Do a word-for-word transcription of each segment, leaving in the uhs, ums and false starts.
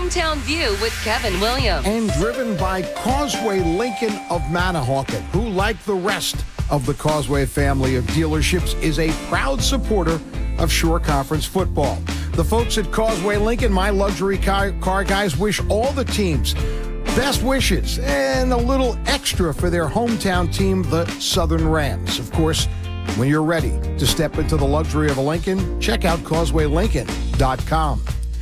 Hometown View with Kevin Williams. And driven by Causeway Lincoln of Manahawkin, who, like the rest of the Causeway family of dealerships, is a proud supporter of Shore Conference football. The folks at Causeway Lincoln, my luxury car, car guys, wish all the teams best wishes and a little extra for their hometown team, the Southern Rams. Of course, when you're ready to step into the luxury of a Lincoln, check out causeway lincoln dot com.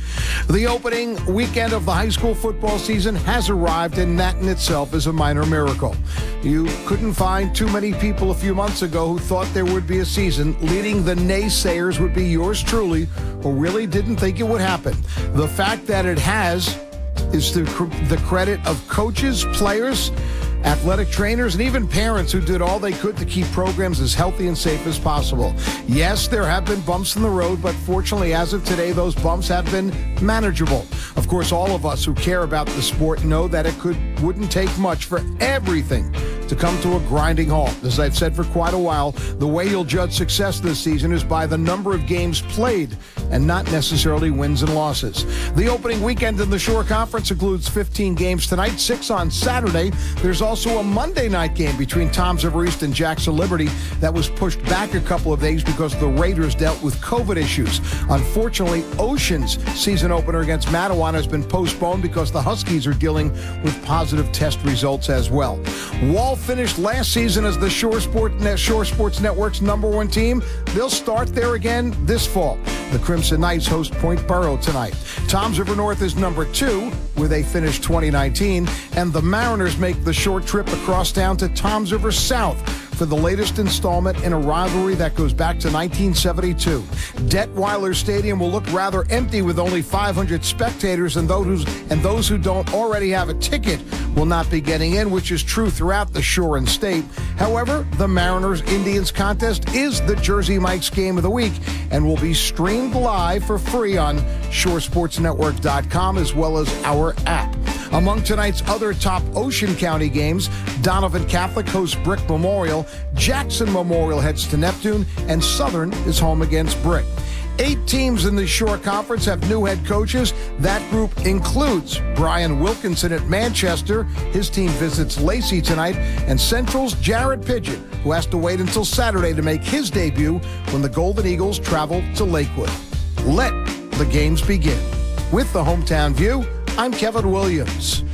The opening weekend of the high school football season has arrived, and that in itself is a minor miracle. You couldn't find too many people a few months ago who thought there would be a season. Leading the naysayers would be yours truly, who really didn't think it would happen. The fact that it has is to the credit of coaches, players, athletic trainers, and even parents who did all they could to keep programs as healthy and safe as possible. Yes, there have been bumps in the road, but fortunately, as of today, those bumps have been manageable. Of course, all of us who care about the sport know that it could wouldn't take much for everything to come to a grinding halt. As I've said for quite a while, the way you'll judge success this season is by the number of games played and not necessarily wins and losses. The opening weekend in the Shore Conference includes fifteen games tonight, six on Saturday. There's also a Monday night game between Toms River East and Jackson Liberty that was pushed back a couple of days because the Raiders dealt with COVID issues. Unfortunately, Ocean's season opener against Matawan has been postponed because the Huskies are dealing with positive test results as well. Wall finished last season as the Shore, Sport Net, Shore Sports Network's number one team. They'll start there again this fall. The Crimson Knights host Point Borough tonight. Toms River North is number two, where they finished twenty nineteen, and the Mariners make the short trip across town to Toms River South for the latest installment in a rivalry that goes back to nineteen seventy-two. Detweiler Stadium will look rather empty with only five hundred spectators, and those, and those who don't already have a ticket will not be getting in, which is true throughout the Shore and State. However, the Mariners-Indians contest is the Jersey Mike's game of the week and will be streamed live for free on shore sports network dot com as well as our app. Among tonight's other top Ocean County games, Donovan Catholic hosts Brick Memorial, Jackson Memorial heads to Neptune, and Southern is home against Brick. Eight teams in the Shore Conference have new head coaches. That group includes Brian Wilkinson at Manchester. His team visits Lacey tonight. And Central's Jared Pigeon, who has to wait until Saturday to make his debut when the Golden Eagles travel to Lakewood. Let the games begin. With the Hometown View, I'm Kevin Williams.